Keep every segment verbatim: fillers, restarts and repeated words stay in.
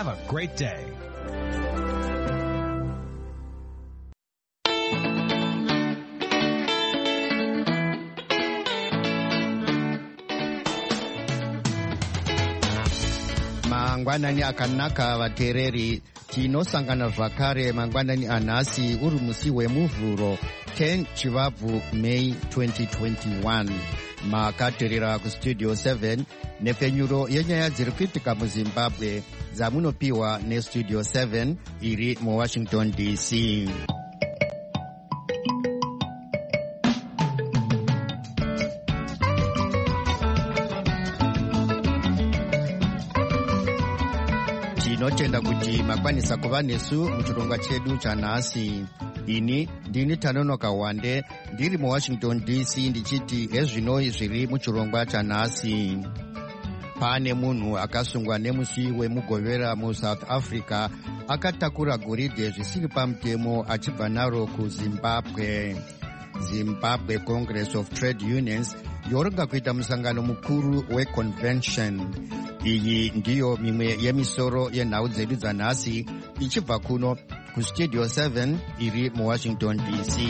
Have a great day. Mangwanani akanaka vatereri, tinosangana zvakare mangwanani anhasi uri musi wemuvhuro ten chivabvu May twenty twenty-one. Makaterera kustudio seven nepfenyuro yenyaya dziri kuitika muZimbabwe dzamunopiwa nestudio seven iri muWashington D C. Tinotenda kuti makwanisa kuva nesu muchirongwa chedu chanhasi. Ini ndini Tanonoka Wande ndiri muWashington D C ndichiti ezvinoi zviri muchirongwa chanhasi. Pane munhu akasungwa nemusi wemugovera muSouth Africa akatakura goridhe zvisiri pamutemo achibva naro kuZimbabwe. Zimbabwe Congress of Trade Unions yoronga kuita musangano mukuru weconvention. Iyi ndiyo mimwe yemisoro yenhau dzedu dzanhasi ichibva kuno kustudio seven iri muWashington D C.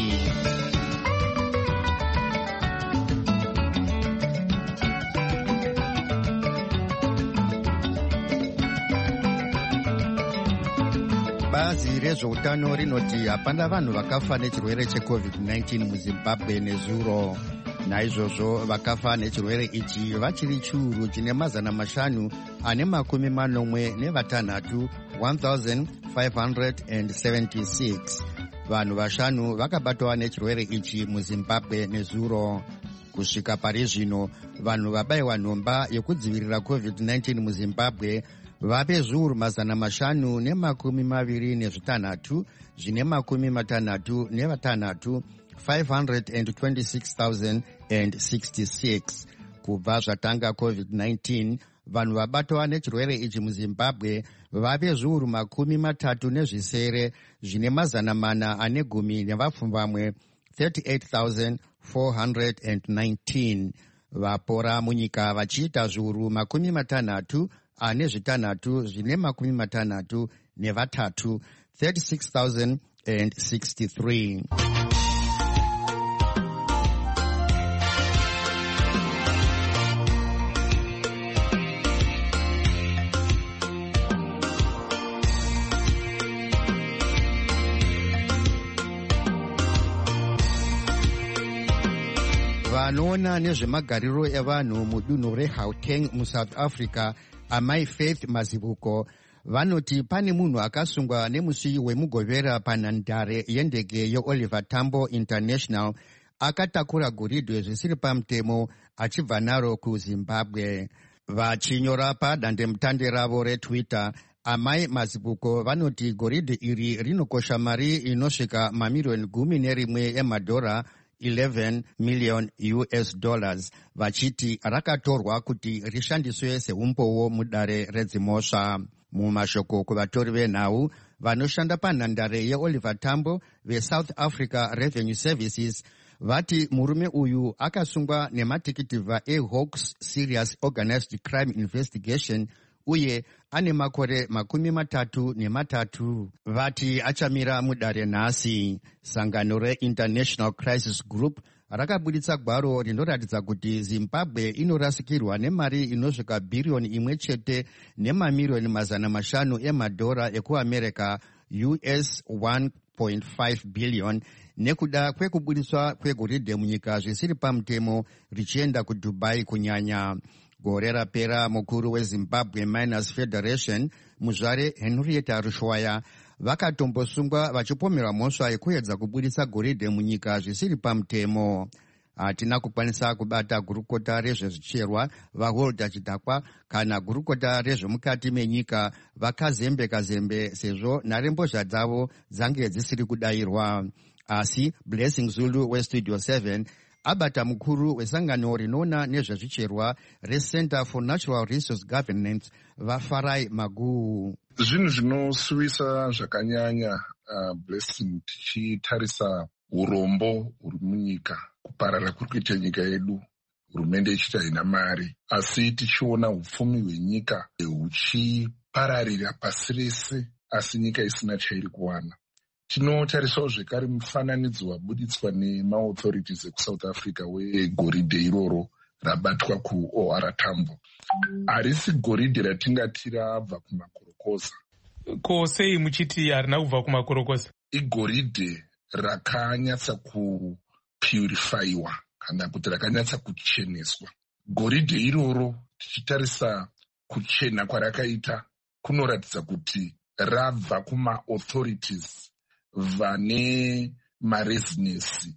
Bazi rezveutano rinoti hapana vanhu vakafa nechirwere checovid nineteen muZimbabwe nezuro. Naizvozvo vakafa nechirwere ichi vachiri chiuru chine mazana mashanu ane makumi manomwe nevatanhatu one thousand five hundred seventy-six. Vanhu vashanu vakabatwa nechirwere ichi muZimbabwe nezuro. Kusvika pari zvino vanhu vabayiwa nhomba yekudzivirira covid nineteen muZimbabwe vave zviuru mazana mashanu nemakumi maviri nezvitanhatu zvine makumi matanhatu nevatanhatu five hundred twenty-six thousand sixty-six. Kubva zvatanga covid nineteen vanhu vabatwa nechirwere ichi muZimbabwe vave zviuru makumi matatu nezvisere zvine mazana mana ane gumi nevapfumbamwe thirty-eight thousand four hundred nineteen. Vapora munyika vachiita zviuru makumi matanhatu ane zvitanhatu zvine makumi matanhatu nevatatu thirty-six thousand sixty-three. Vanoona nezvemagariro evanhu mudunhu reGauteng muSouth Africa, amai Faith Mazibuko, vanoti pane munhu akasungwa nemusi wemugovera panhandare yendege yeOliver Tambo International akatakura goridhe zvisiri pamutemo achibva naro kuZimbabwe. Vachinyora padandemutande ravo reTwitter, amai Mazibuko vanoti goridhe iri rinokosha mari inosvika mamirioni gumi nerimwe emadhora eleven million U S dollars, vachiti rakatorwa kuti rishandiswe seumbowo mudare redzimosva. Mumashoko kuvatori venhau vanoshanda panhandare yeOliver Tambo veSouth Africa Revenue Services vati murume uyu akasungwa nematikitivha eHawks Serious Organized Crime Investigation uye ane makore makumi matatu nematatu. Vati achamira mudare nhasi. Sangano reInternational Crisis Group rakabuditsa gwaro rinoratidza kuti Zimbabwe inorasikirwa nemari inosvika bhiriyoni imwe chete nemamirioni mazana mashanu emadhora ekuAmerica U S one point five billion nekuda kwekubudiswa kwegoridhe munyika zvisiri pamutemo richienda kuDubai kunyanya. Gore rapera mukuru weZimbabwe Miners Federation muzvare Henrietta Rushwaya vakatombosungwa vachipomerwa mhosva yekuedza kubudisa goridhe munyika zvisiri pamutemo. Hatina kukwanisa kubata gurukota rezvezvicherwa vaHolder Chidhakwa kana gurukota rezvemukati menyika vaKazembe Kazembe sezvo nharembozha dzavo dzange dzisiri kudayirwa. Asi Blessing Zulu weStudio seven abata mukuru wesangano rinoona nezvezvicherwa reCenter for Natural Resource Governance vaFarai Magu. Zvinhu zvinosuvisa zvakanyanya uh, Blessing tichitarisa urombo huri munyika, kuparara kuri kuita nyika yedu, hurumende ichiti haina mari, asi tichiona upfumi hwenyika huchienda kupararira pasi rese, asi nyika isina chairi kuwana. Tinotarisawo zvekare mufananidzo wabuditswa nemaauthorities ekuSouth Africa wegoridhe iroro rabatwa kuO R Tambo. Harisi goridhe ratingati rabva kumakorokoza. Ko sei muchiti harina kubva kumakorokoza? Igoridhe rakanyatsa kupurifaiwa kana kuti rakanyatsa kucheneswa. Goridhe iroro tichitarisa kuchena kwarakaita kunoratidza kuti rabva kumaauthorities vane marezinesi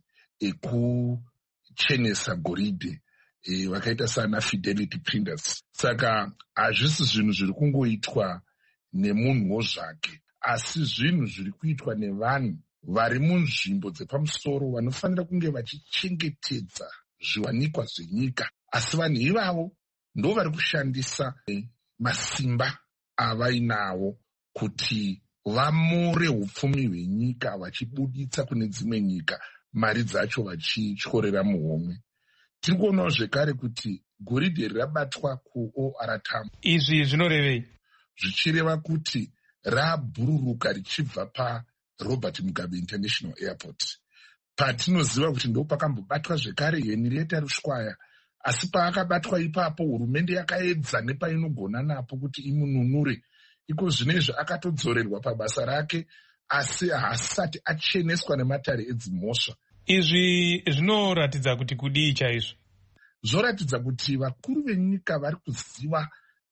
ekuchenesa goridhe e, vakaita sana Fidelity Printers. Saka hazvisi zvinhu zviri kungoitwa nemunhuwo zvake, asi zvinhu zviri kuitwa nevanhu vari munzvimbo dzepamusoro vanofanira kunge vachichengetedza zviwanikwa zvenyika, asi vanhu ivavo ndo vari kushandisa masimba avainawo kuti vamore hupfumi hwenyika vachibuditsa kune dzimwe nyika mari dzacho vachityorera muhomwe. Tiri kuonawo zvekare kuti goridhe rabatwa kuO R Tambo. Izvi zvinorevei? Zvichireva kuti rabhururuka richibva paRobert Mugabe International Airport, patinoziva kuti ndo pakambobatwa zvekare Henrietta Rushwaya, asi paakabatwa ipapo hurumende yakaedza nepainogona napo kuti imununure. Iko zvinezvi akatodzorerwa pabasa rake, asi haasati acheneswa nematare edzimhosva. Izvi zvinoratidza kuti kudii chaizvo? Zvoratidza kuti vakuru venyika vari kuziva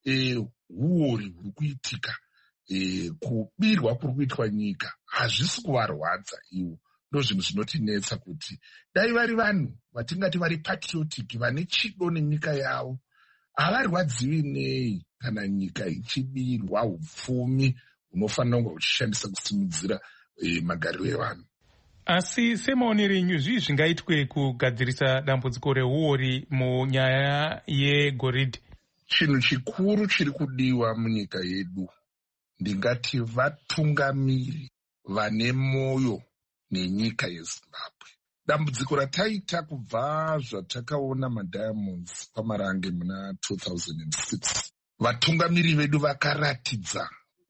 huori huri kuitika, e, kubirwa kuri kuitwa nyika hazvisi kuvarwadza ivo. Ndo zvinhu zvinotinetsa kuti dai vari vanhu vatingati vari patriotic vane chido nenyika yavo, havarwadziwi nei kana nyika ichibirwa hupfumi hunofanira kunge huchishandisa kusimudzira e, magariro evanhu. Asi semaonero enyu zvii zvingaitwe kugadzirisa dambudziko rehuori munyaya yegoridhe? Chinhu chikuru chiri kudiwa munyika yedu ndingati vatungamiri vane moyo nenyika yeZimbabwe. Dambudziko rataita kubva zvatakaona maDiamonds pamarange muna two thousand six, vatungamiri vedu vakaratidza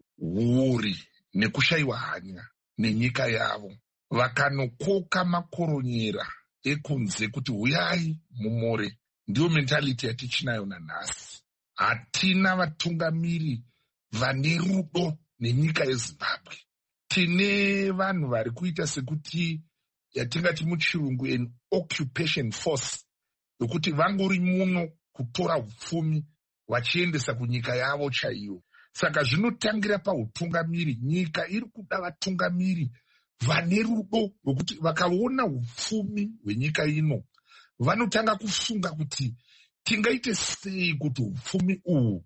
huori nekushayiwa hanya nenyika yavo, vakanokoka makoronyera ekunze kuti huyai mumore. Ndiyo mentality yatichinayo nanhasi. Hatina vatungamiri vane rudo nenyika yeZimbabwe. Tine vanhu vari kuita sekuti yatingati muchirungu an occupation force, yokuti vangori muno kutora hupfumi vachiendesa kunyika yavo chaiyo. Saka zvinotangira pautungamiri. Nyika iri kuda vatungamiri vane rudo rwokuti vakaona hupfumi hwenyika ino vanotanga kufunga kuti tingaite sei kuti hupfumi uhu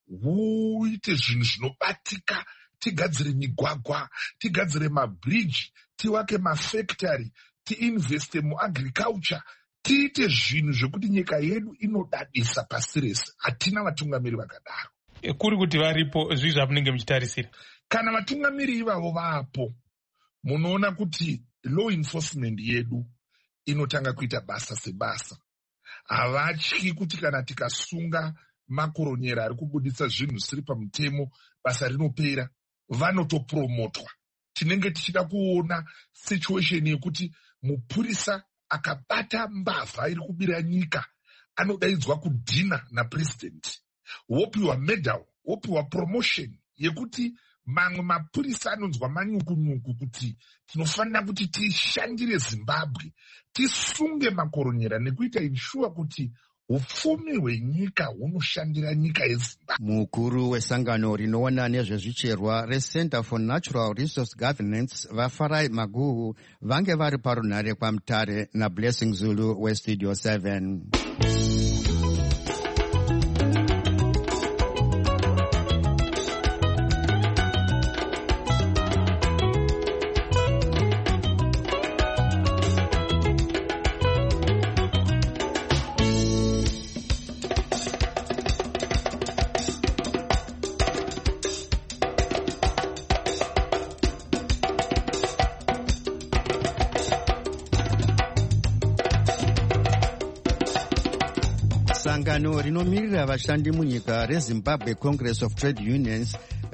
huite zvinhu zvinobatika, tigadzire migwagwa, tigadzire mabridge, tiwake mafactory, tiinveste muagriculture, tiite zvinhu zvekuti nyika yedu inodadisa pasi rese. Hatina vatungamiri vakadaro. Kuri kuti varipo zvii zvamunenge muchitarisira? Kana vatungamiri ivavo vapo, munoona kuti law enforcement yedu inotanga kuita basa sebasa. Havatyi kuti kana tikasunga makoronyera ari kubuditsa zvinhu zvisiri pamutemo basa rinopera, vanotopromotwa. Tinenge tichida kuona situation yekuti mupurisa akabata mbavha iri kubira nyika anodaidzwa kudhina napresident, wopiwa medal, wopiwa promotion yekuti mamwe mapurisa anonzwa manyukunyuku kuti tinofanira kuti tishandire Zimbabwe, tisunge makoronyera nekuita ensure kuti hupfumi hwenyika hunoshandira nyika yeZimbabwe. Mukuru wesangano rinoona nezvezvicherwa reCenter for Natural Resource Governance vaFarai Maguhu vange vari parunhare kwaMutare naBlessing Zulu weStudio seven. Sangano rinomirira vashandi munyika reZimbabwe Congress of Trade Unions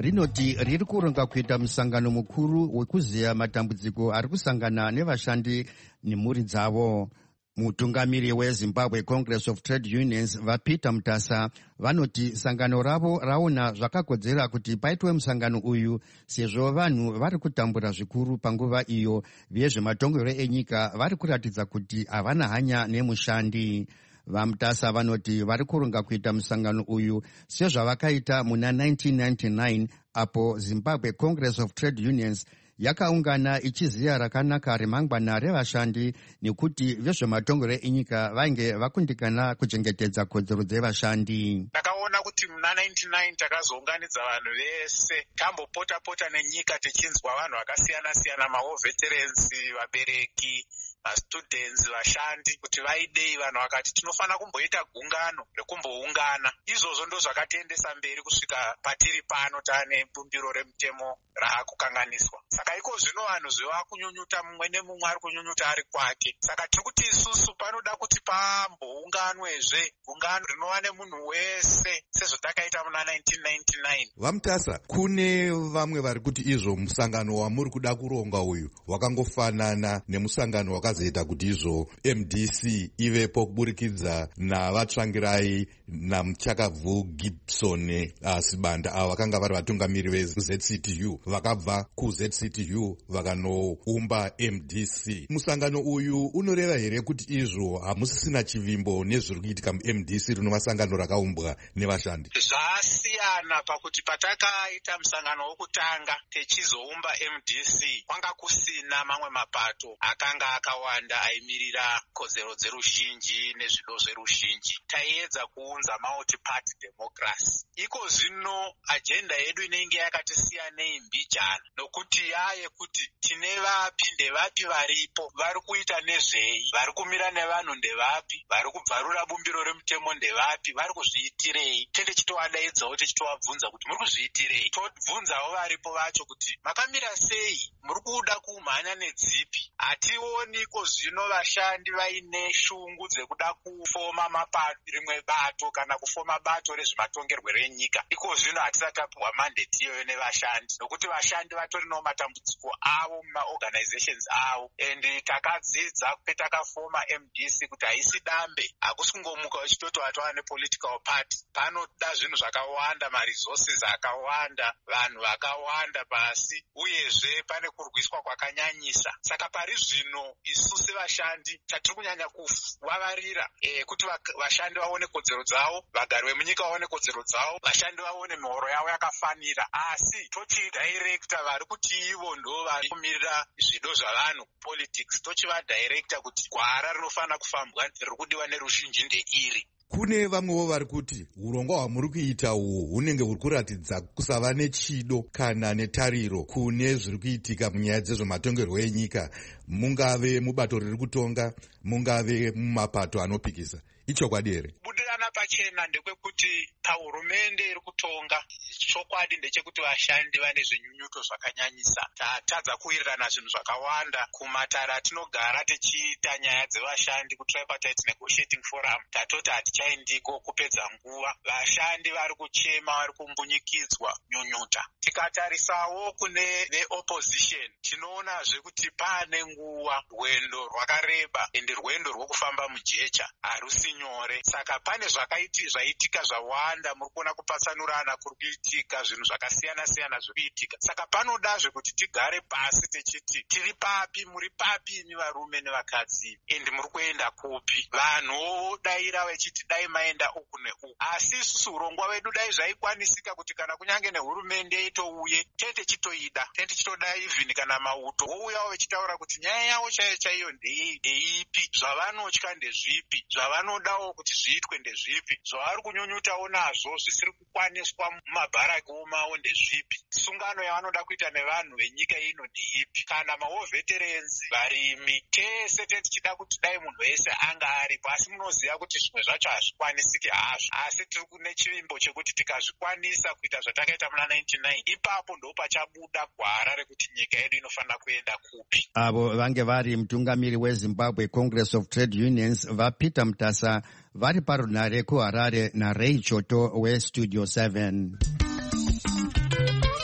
rinoti riri kuronga kuita musangano mukuru wekuziya matambudziko ari kusangana nevashandi nemhuri dzavo. Mutungamiri weZimbabwe Congress of Trade Unions vaPeter Mutasa vanoti sangano ravo raona zvakakodzera kuti paitwe musangano uyu sezvo vanhu vari kutambura zvikuru panguva iyo vezvematongero enyika vari kuratidza kuti havana hanya nemushandi. VaMutasa vanoti vari kuronga kuita musangano uyu sezvavakaita muna nineteen ninety-nine apo Zimbabwe Congress of Trade Unions yakaungana ichiziya rakanaka remangwana revashandi nekuti vezvematongero enyika vainge vakundikana kuchengetedza kodzero dzevashandi. Takaona kuti muna ninety-nine takazounganidza vanhu vese tambopota pota nenyika tichinzwa vanhu vakasiyana siyana, mawo veterans, vabereki, vastudents, vashandi kuti vaidei. Vanhu vakati tinofanira kumboita gungano rekumboungana. Izvozvo ndo zvakatiendesa mberi kusvika patiri pano tane bumbiro remutemo raakukanganiswa. Saka iko zvino vanhu zvevakunyunyuta, mumwe nemumwe ari kunyunyuta ari kwake. Saka tiri kuti isusu panoda kuti pambounganwezve gungano rinova nemunhu wese sezvo takaita muna nineteen ninety-nine. VaMutasa, kune vamwe vari kuti izvo musangano wamuri kuda kuronga uyu wakangofanana nemusangano wakazoita kuti izvo M D C ivepo kuburikidza navatsvangirai naMuchakabvu Gibson uh, Sibanda avo vakanga vari vatungamiri veZ C T U vakabva kuZ C T U vakanoumba M D C. Musangano uyu unoreva here kuti izvo hamusisina chivimbo nezviri kuitika mu-M D C rinova sangano rakaumbwa nevashandi? Zvasiyana pakuti patakaita musangano wokutanga techizoumba M D C kwanga kusina mamwe mapato akanga akawanda aimirira kodzero dzeruzhinji nezvido zveruzhinji. Taiedza kuunza multi-party democracy. Iko zvino ajenda yedu inenge yakatisiyanei mbijana nokuti yaye kuti tine vapi ndevapi varipo, vari kuita nezvei, vari kumira nevanhu ndevapi, vari kubvarura bumbiro remutemo ndevapi, vari kuzviitirei. Tende chitoadaidzawo tichitovabvunza kuti muri kuzviitirei. Tobvunzawo varipo vacho kuti makamira sei, muri kuda kumhanya nedzipi. Hationiko zvino vashandi vaine shungu dzekuda kufoma mapato rimwe bato kana kufoma bato rezvematongerwo renyika. Iko zvino hatisati tapiwa mandate iyoyo nevashandi nokuti vashandi vatorinawo matambudziko avo mumaorganizations avo. And takadzidza petakafoma M D C kuti haisi dambe, hakusi kungomuka uchitoti watova nepolitical party. Panoda zvinhu zvakawanda, maresources akawanda, vanhu vakawanda pasi, uyezve pane kurwiswa kwakanyanyisa. Saka pari zvino isu sevashandi chatiri kunyanya kuvavarira e, kuti vashandi vaone kodzero dzavo, vagari vemunyika vaone kodzero dzavo, vashandi vaone mihoro yavo yakafanira. Asi tochidirecta vari kuti ivo ndo vari kumirira zvido zvavanhu politics, tochivadirecta kuti gwara rinofanira kufambwa riri kudiwa neruzhinji ndeiri. Kune vamwewo vari kuti urongwa hwamuri kuita uhu hunenge huri kuratidza kusava nechido kana netariro kune zviri kuitika munyaya dzezvematongerwo enyika, mungave mubato riri kutonga, mungave mumapato anopikisa. Ichokwadi here? Budirana pachena ndekwekuti pahurumende iri kutonga, chokwadi ndechekuti vashandi vane zvinyunyuto zvakanyanyisa. Tatadza kuwirirana zvinhu zvakawanda kumatara atinogara tichiita nyaya dzevashandi kutripartite negotiating forum. Tatoti hatichaendiko kupedza nguva. Vashandi vari kuchema, vari kumbunyikidzwa nyunyuta. Tikatarisawo kune veopposition tinoonazve kuti pane nguva rwendo rwakareba ende rwendo rwokufamba mujecha harusi nyore. Saka pane zvakaiti zvaitika zvawanda, muri kuona kupatsanurana kuri kuitika, zvinhu zvakasiyana siyana zviri kuitika. Saka panodazve kuti tigare pasi tichiti tiri papi, muri papi imi varume nevakadzi, endi muri kuenda kupi. Vanhu daira vechiti dai maenda uku neuku, asi isusu urongwa wedu dai zvaikwanisika kuti kana kunyange nehurumende itouye tete chitoida, tete chitoda even kana mauto wouyawo vechitaura kuti nyaya yavo chaiyo chaiyo ndeipi, zvavanotya ndezvipi, zvavanodawo kuti zviitwe ndezvipi, zvavari kunyunyutawo nazvo zvisiri kukwaniswa mumabharaki omawo ndezvipi, sungano yavanoda kuita nevanhu venyika ino ndeipi, kana mawo veterans, varimi, tese tete tichida kuti dai munhu wese anga aripo. Asi munoziva kuti zvimwe zvacho hazvikwanisiki hazvo, asi tiri kune chivimbo chekuti tikazvikwanisa kuita zvatakaita muna ninety-nine, ipapo ndo pachabuda gwara rekuti nyika yedu inofanira kuenda kupi. Avo vange vari mutungamiri weZimbabwe Congress of Trade Unions vaPeter Mutasa vari parunare kuHarare naRay Choto weStudio seven.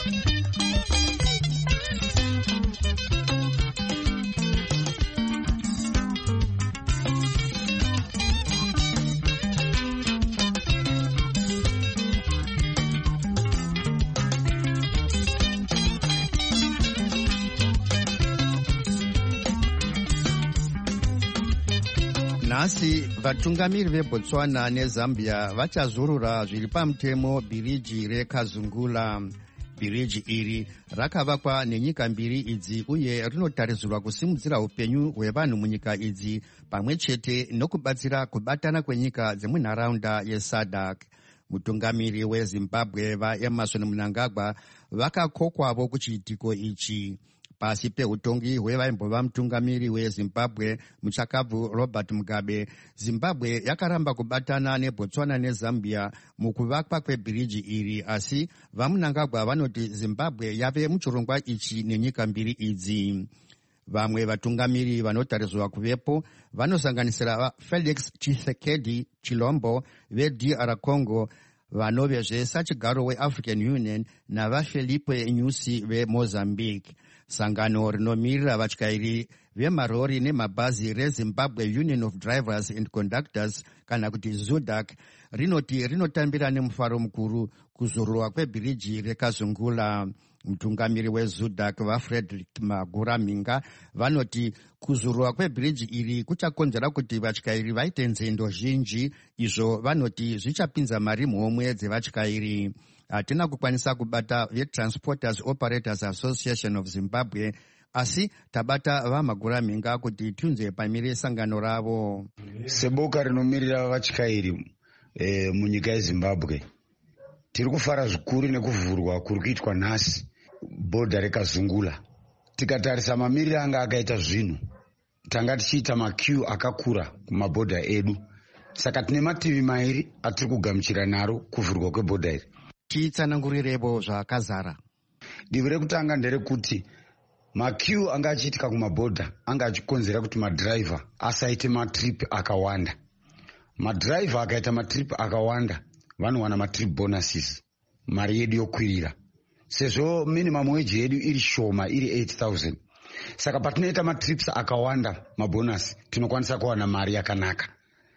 nhasi vatungamiri vebotswana nezambia vachazurura zviri pamutemo bhiriji rekazungula. Bhiriji iri rakavakwa nenyika mbiri idzi uye rinotarisirwa kusimudzira upenyu hwevanhu munyika idzi pamwe chete nokubatsira kubatana kwenyika dzemunharaunda yesadc. Mutungamiri wezimbabwe vaemerson mnangagwa vakakokwavo kuchiitiko ichi. Pasi peutongi hwevaimbova mutungamiri wezimbabwe muchakabvu Robert Mugabe, Zimbabwe yakaramba kubatana nebotswana nezambia mukuvakwa kwebhiriji iri, asi vamunangagwa vanoti Zimbabwe yave muchirongwa ichi nenyika mbiri idzi. Vamwe vatungamiri vanotarisirwa kuvepo vanosanganisira Felix Tshisekedi Chilombo veD R Congo, vanovezve sachigaro weAfrican Union navaFelipe Nyusi veMozambique. Sangano rinomirira vatyairi vemarori nemabhazi reZimbabwe Union of Drivers and Conductors kana kuti ZUDAC rinoti rinotambira nemufaro mukuru kuzururwa kwebhiriji rekazungula. Mutungamiri weZUDAC vaFrederick Magura Minga vanoti kuzururwa kwebhiriji iri kuchakonzera kuti vatyairi vaite nzendo zhinji, izvo vanoti zvichapinza mari muhomwe dzevatyairi. Hatina kukwanisa kubata veTransporters Operators Association of Zimbabwe, asi tabata vaMagura Minga kuti tiunze pamire sangano ravo. Seboka rinomirira vatyairi e, munyika yeZimbabwe tiri kufara zvikuru nekuvhurwa kuri kuitwa nhasi bhodha rekazungula. Tikatarisa mamiriro anga akaita zvinhu, tanga tichiita maqueue akakura kumabhodha edu, saka tine mativi mairi atiri kugamuchira naro kuvhurwa kwebhodha iri. Titsanangurirevo zvakazara. Divi rekutanga nderekuti maqueue anga achiitika kumabhodha anga achikonzera kuti madhiraivha asaite matrip akawanda. Madhiraivha akaita matrip akawanda vanowana matrip bonuses, mari yedu yokwirira. Sezvo minimum wage yedu iri shoma iri eight thousand. Saka patinoita matrips akawanda mabonus tinokwanisa kuwana mari yakanaka.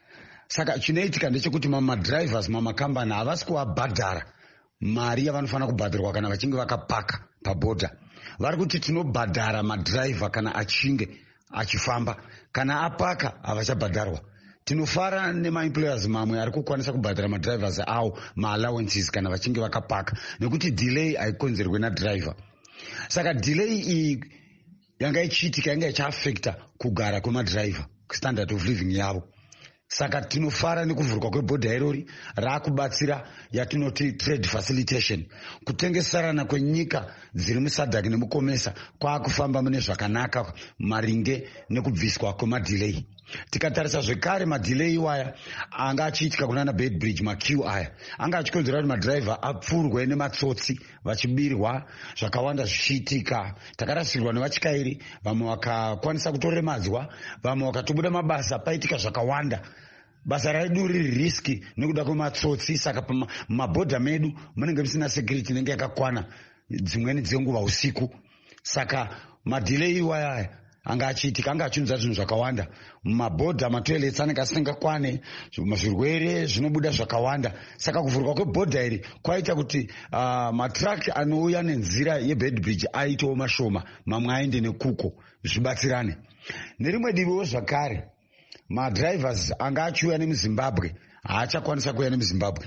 Saka chinoitika ndechekuti mamadhiraivhas mamakambani havasi kuvabhadhara mari yavanofana kubhadharwa kana vachinge vakapaka pabhodha. Vari kuti tinobhadhara madhiraivha kana achinge achifamba, kana apaka havachabhadharwa. Tinofara nemaemployers mamwe ari kukwanisa kubhadhara madhiraivhas awo maallowances kana vachinge vakapaka, nekuti delay haikonzerwe nadhiraivha. Saka delay iyi yanga ichiitika yanga ichiafekta kugara kwemadhiraivha, standard of living yavo. Saka tinofara nekuvhurwa kwebhodha irori raakubatsira yatinoti trade facilitation, kutengesarana kwenyika dziri musadhaki nemukomesa kwaakufamba mune zvakanaka maringe nekubviswa kwemadelay. Tikatarisa zvekare madelay waya anga achiitika kunana Bedbridge, maqueue aya anga achikonzera kuti madhiraivha apfurwe nematsotsi vachibirwa, zvakawanda zvichiitika. Takarasirwa nevatyairi, vamwe vakakwanisa kutoremadzwa, vamwe vakatobuda mabasa, paitika zvakawanda. Basa raidu riri riski nekuda kwematsotsi, saka mabhodha medu munenge musina security inenge yakakwana dzimweni dzenguva usiku. Saka madelay waya anga achiitika, anga achiunza zvinhu zvakawanda mumabhodha, matoilets anenge asingakwane, zvirwere zvinobuda zvakawanda. Saka kuvhurwa kwebhodha iri kwaita kuti uh, matraki anouya nenzira yeBedbridge aitewo mashoma, mamwe aende nekuko zvibatsirane. Nerimwe diviwo zvakare, madhiraivhas anga achiuya nemuZimbabwe haachakwanisa kuuya nemuZimbabwe,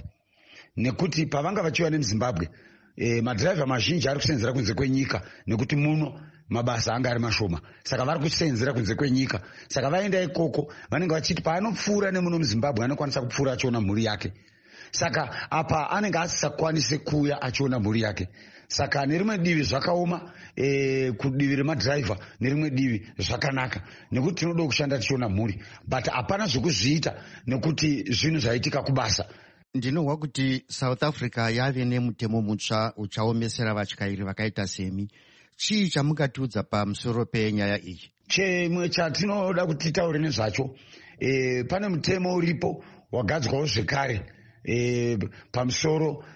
nekuti pavanga vachiuya nemuZimbabwe e, madhiraivha mazhinji ari kusenzera kunze kwenyika, nekuti muno mabasa anga ari mashoma. Saka vari kusenzera kunze kwenyika. Saka vaenda ikoko vanenge vachiti paanopfuura nemuno muZimbabwe anokwanisa kupfuura achiona mhuri yake. Saka apa anenge asisakwanise kuuya achiona mhuri yake. Saka nerimwe divi zvakaoma e, kudivi remadhiraivha, nerimwe divi zvakanaka nekuti tinoda kushanda tichiona mhuri, but hapana zvekuzviita nekuti zvinhu zvaitika kubasa. Ndinohwa kuti South Africa yave nemutemo mutsva uchaomesera vatyairi vakaita semi. Chii chamungatiudza pamusoro penyaya iyi? Chimwe chatinoda kuti titaure nezvacho, e, pane mutemo uripo wagadzwawo zvekare e, pamusoro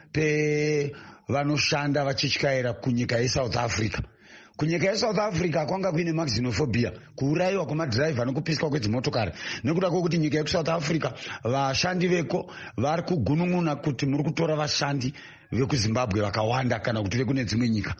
pe vanoshanda vachityaira kunyika yeSouth Africa. Kunyika yeSouth Africa kwanga kuine maxinophobia, kuurayiwa kwemadhiraivha nokupiswa kwedzimotokari, nekuda kwokuti nyika yeSouth Africa vashandi veko vari kugunun'una kuti muri kutora vashandi vekuZimbabwe vakawanda kana kuti vekune dzimwe nyika.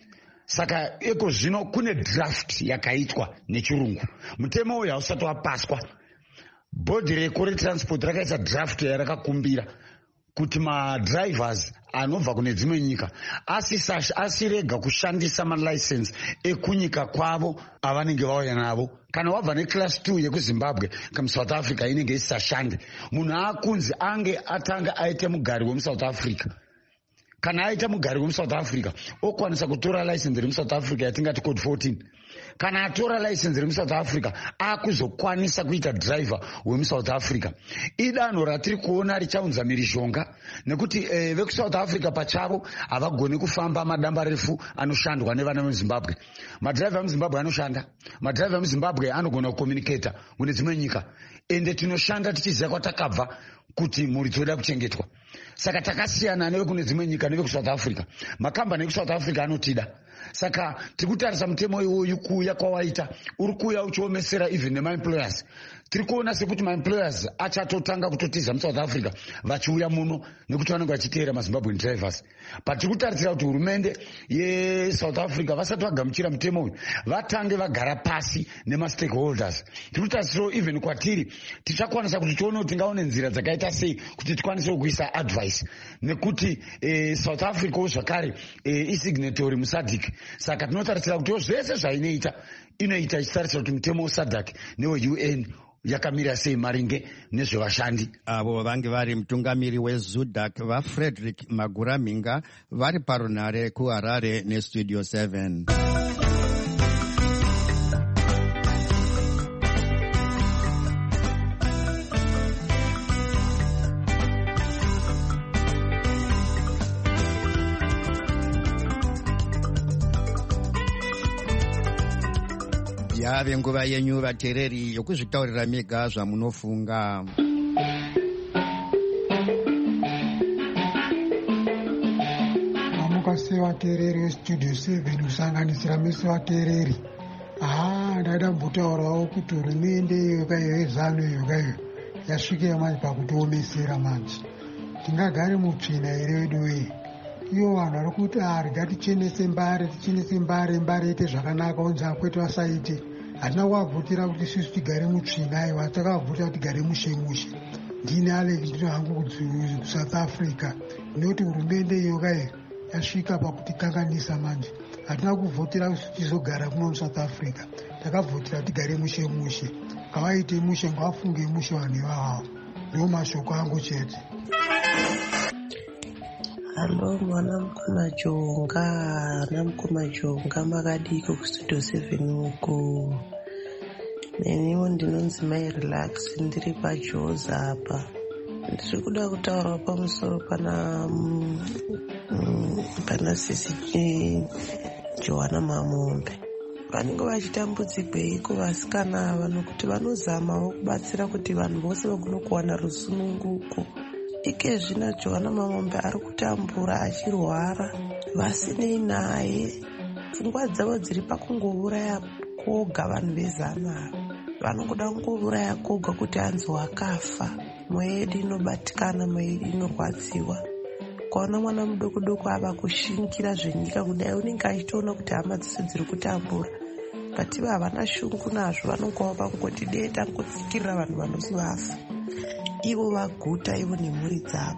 Saka eko zvino kune draft yakaitwa nechirungu. Mutemo uyu hausati wapaswa, bhodhi reko retransport rakaisa draft yarakakumbira kuti madrivers anobva kune dzimwe nyika asirega kushandisa malicense ekunyika kwavo avanenge vauya navo. Kana wabva neclass two yekuzimbabwe kamusouth africa inenge isisashande, munhu aakunzi ange atanga aite mugari wemusouth africa. Kana aita mugari wemusouth africa okwanisa kutora license remusouth africa yatingati code fourteen. Kana atora license remusouth africa akuzokwanisa kuita driver wemusouth africa. Idanho ratiri kuona richaunza mhirizhonga nekuti eh, vekusouth africa pachavo havagoni kufamba madamba refu anoshandwa nevana vezimbabwe. Madriver emuzimbabwe anoshanda, madriver emuzimbabwe anogona kucommunicata mune dzimwe nyika, ende tinoshanda tichiziva kwatakabva kuti mhuri dzoda kuchengetwa. Saka takasiyana nevekune dzimwe nyika nevekusouth africa. Makambani ekusouth africa anotida. Saka tiri kutarisa mutemo iwoyu kuuya kwawaita uri kuuya uchiomesera even nemaemployers. Tiri kuona sekuti maemployers achatotanga kutotiza musouth africa vachiuya muno nekuti vanenge vachiteera mazimbabwean drivers. But tiri kutarisira kuti hurumende yesouth africa vasati vagamuchira mutemo uyu vatange vagara pasi nemastakeholders. Tiri kutarisirawo even kwatiri tichakwanisa kuti tione kuti tingaone nzira dzakaita sei kuti tikwanise kuisa advice nekuti eh, south africa zvakare eh, isignatory musadc. Saka tinotarisira kuti zvese zvainoita inoita ichitarisira kuti mutemo wesadc newe-U N yakamira sei maringe nezvevashandi. Avo vange vari mutungamiri wezudac vaFrederick Maguraminga vari parunhare kuHarare nestudio seven. Yave nguva yenyu vateereri yokuzvitaurira mega zvamunofunga. Amukase vateereri vestudio seven kusanganisira mese vateereri. Ah, ndaida kumbotaurawo kuti hurumende yokayo yezano yokayo yasvika manje pakutoomesera manje. Tingagare mutsvina here wedu weye. Iyo vanhu vari kuti ari ngatichenese mbare tichenese mbare mbare ite zvakanaka onzi akwete vasaite. Hatina kuvabvutira kuti isusu tigare mutsvina aiwa, takavabvutira kuti tigare mushe-mushe. Ndini Alex ndino hangu kuSouth Africa. Nekuti hurumende iyo kaye yasvika pakutikanganisa manje. Hatina kuvhotera kuti tizogara kuno muSouth Africa. Takavhotera kuti tigare mushe-mushe. Ngavaite mushe, ngavafunge mushe vanhu ivavo. Ndiwo mashoko angu chete. Halo mwana mukoma Jonga, na mukoma Jonga makadiko kustudio seven uko. Neniwo ndinonzi mai relax ndiri paJoza apa. Ndiri kuda kutaura pamusoro pana mm, pana sisi Joana Mamombe. Vanenge vachitambudzikweiko vasikana ava nokuti vanozamawo kubatsira kuti vanhu vose vagone kuwana rusununguko. Ike zvino Joana Mamombe ari kutambura achirwara, vasinei naye. Pfungwa dzavo dziri pakungouraya koga vanhu vezana. Vanongoda kungouraya koga kuti anzi wakafa. Mweya yedu inobatikana, mweya yedu inorwadziwa. Ukaona mwana mudoko doko ava kushingira zvenyika kudai, unenge achitoona kuti hama dzese dziri kutambura. Pativa havana shungu nazvo, vanongowa pangoti dei tangotsikirira vanhu vanozi vafa. Ivo vaguta, ivo nemhuri dzavo.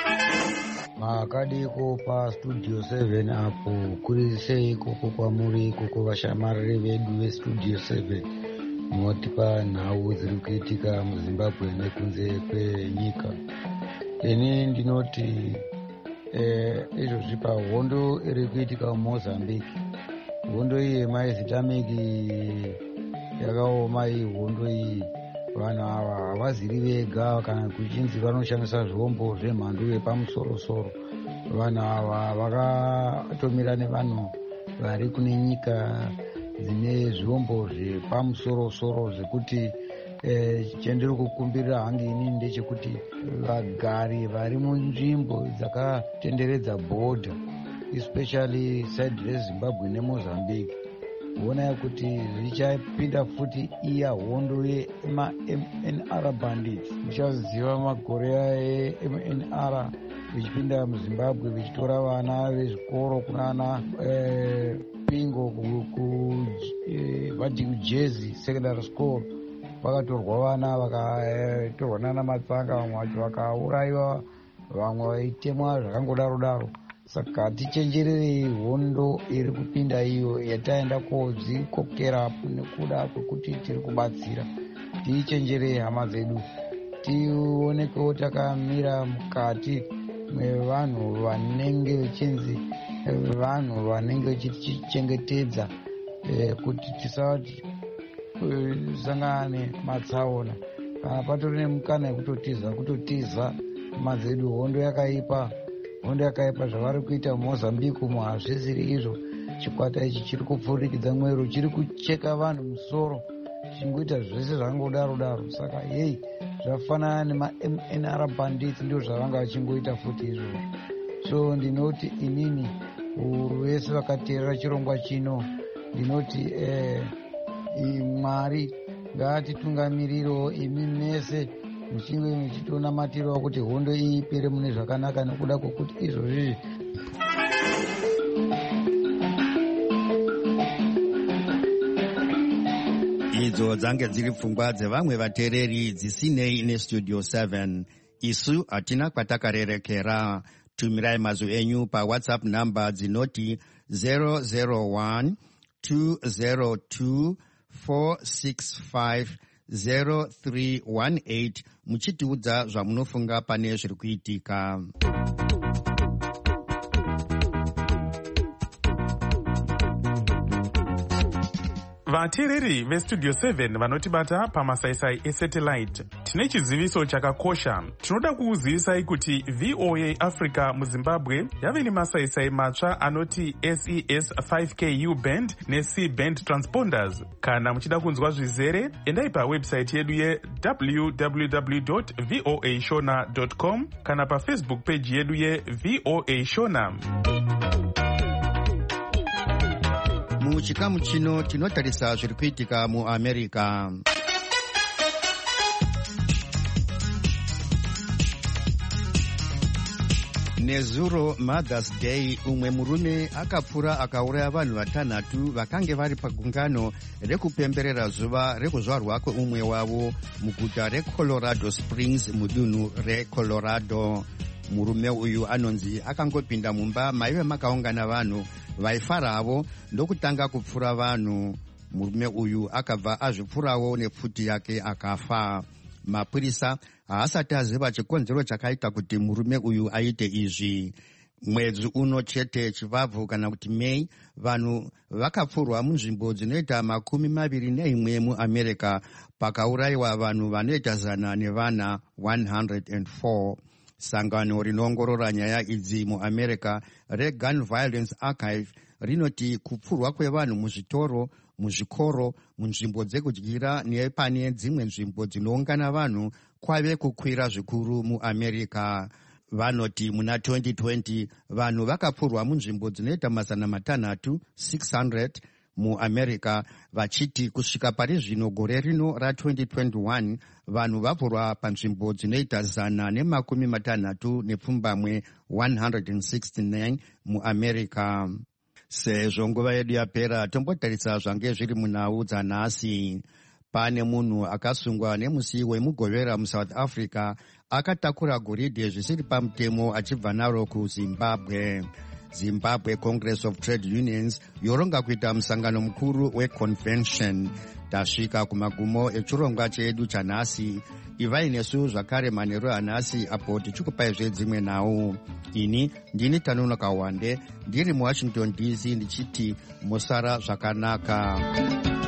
Makadiko pastudio seven apo kuri sei ikoko kwamuri ikoko vashamariri vedu vestudio seven munotipa nhau dziri kuitika muZimbabwe nekunze kwenyika. Ini ndinoti eh, izvozvi pahondo iri kuitika muMozambique. Hondo iyi yemazitamiki yakaoma iyi hondo iyi. Vanhu ava havaziri vega kana kuchinzi vanoshandisa zvombo zvemhando yepamusoro-soro. Vanhu ava vakatomira nevanhu vari kune nyika dzine zvombo zvepamusoro-soro zvekuti eh, chendiri kukumbirira hangi ini ndechekuti vagari vari munzvimbo dzakatenderedza bhodha, especially side reZimbabwe neMozambique, kuona kuti zvichapinda futi iya hondo yema-M N R bandits. Muchaziva makore aye-M N R vichipinda muZimbabwe vichitora vana vezvikoro kunana eh, pingo vati kuJersey secondary school vakatorwa vana vakatorwa nana matsanga, vamwe vacho vakaurayiwa, vamwe vaitemwa zvakangodaro daro. Saka tichenjererei hondo iri kupinda iyo yataenda kodzikokera nekuda kwekuti tiri kubatsira. Tichenjerei hama dzedu, tionekewo takamira mukati mevanhu vanenge vechinzi vanhu vanenge vachitichengetedza kuti tisasangane matsaona. Kana patori nemukana yekutotiza kutotiza hama dzedu. Hondo yakaipa, hondo yakaipa zvavari kuita mumozambique umo hazvisiri izvo. Chikwata ichi chiri kupfurikidza mwero, chiri kucheka vanhu musoro, chingoita zvese zvangodaro daro. Saka yei zvafanana nema-M N R bandits ndio zvavanga vachingoita futi izvozvo. So ndinoti inini huru vese vakateerera chirongwa chino, ndinoti eh, Mwari ngaatitungamirirewo imi mese muchinge muchitonamatirawo kuti hondo iyi ipere mune zvakanaka, nekuda kwekuti izvozvi idzo dzange dziri pfungwa dzevamwe vateereri dzisinei nestudio seven. Isu hatina kwatakarerekera. Tumirai mazwi enyu pawhatsapp namba dzinoti zero zero one two zero two four six five zero three one eight muchitiudza zvamunofunga pane zviri kuitika. vateereri vestudio seven vanotibata pamasaisai esatellite, tine chiziviso chakakosha. Tinoda kukuzivisai kuti V O A Africa muZimbabwe yave nemasaisai matsva anoti S E S five K U band ne-C band transponders. Kana muchida kunzwa zvizere, endai pawebsite yedu ye w w w dot voa shona dot com kana pafacebook page yedu ye V O A Shona. Muchikamu chino tinotarisa zviri kuitika muAmerica. Nezuro Mother's Day, umwe murume akapfura akauraya vanhu vatanhatu vakange vari pagungano rekupemberera zuva rekuzvarwa kweumwe wavo muguta reColorado Springs mudunhu reColorado. Murume uyu anonzi akangopinda mumba maive makaungana vanhu vaifaravo ndokutanga kupfura vanhu. Murume uyu akabva azvipfurawo nepfuti yake akafa. Mapurisa haasati aziva chikonzero chakaita kuti murume uyu aite izvi. Mwedzi uno chete chivabvu kana kuti Mei, vanhu vakapfurwa munzvimbo dzinoita makumi maviri neimwe muAmerica pakaurayiwa vanhu vanoita zana nevana one hundred four. Sangano rinoongorora nyaya idzi muAmerica reGun Violence Archive rinoti kupfurwa kwevanhu muzvitoro, muzvikoro, munzvimbo dzekudyira nepane dzimwe nzvimbo dzinoungana vanhu kwave kukwira zvikuru muAmerica. Vanoti muna twenty twenty vanhu vakapfurwa munzvimbo dzinoita mazana matanhatu six hundred muAmerica, vachiti kusvika pari zvino gore rino ra twenty twenty-one vanhu vapfurwa panzvimbo dzinoita zana nemakumi matanhatu nepfumbamwe one hundred sixty-nine muAmerica. Sezvo nguva yedu yapera, tombotarisa zvange zviri munhau dzanhasi. Pane munhu akasungwa nemusi wemugovera muSouth Africa akatakura goridhe zvisiri pamutemo achibva naro kuZimbabwe. Zimbabwe Congress of Trade Unions yoronga kuita musangano mukuru weconvention. Tasvika kumagumo echirongwa chedu chanhasi. Ivai nesu zvakare manheru anhasi apo tichikupai zvedzimwe nhau. Ini ndini Tanonoka Wande ndiri muWashington D C ndichiti musara zvakanaka.